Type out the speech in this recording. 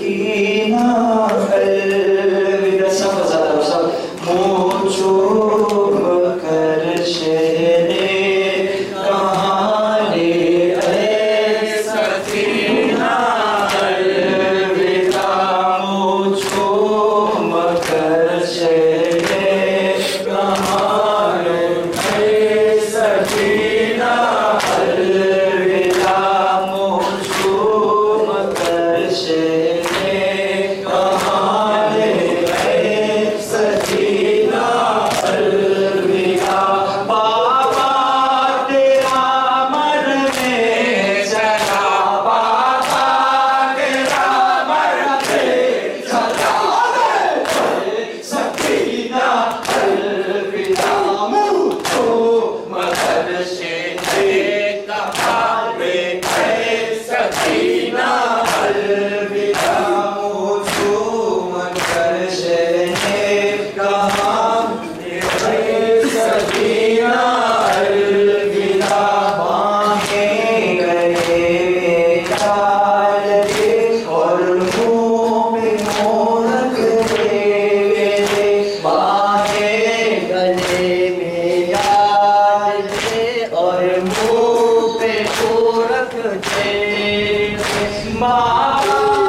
सकीना अलविदा। सब बजाता हूँ सब। मुँह चूम कर शहरे कहानी ऐ सकीना अलविदा। मुँह चूम कर शहरे कहानी ऐ सकीना अलविदा। मुँह चूम कर शहरे कहानी ऐ सकीना अलविदा। बाबा तेरा मरने चला, बाबा तेरा मरने चला, सकीना अलविदा। मुँह चूम कर शहरे कहानी ऐ सकीना अलविदा। मुँह चूम कर शहरे कहानी ऐ सकीना अलविदा। बाहें गए चाल के और मुँह पे मोरक दे। बाहें गले में यार दे और मुँह पे मोरक दे। बाबा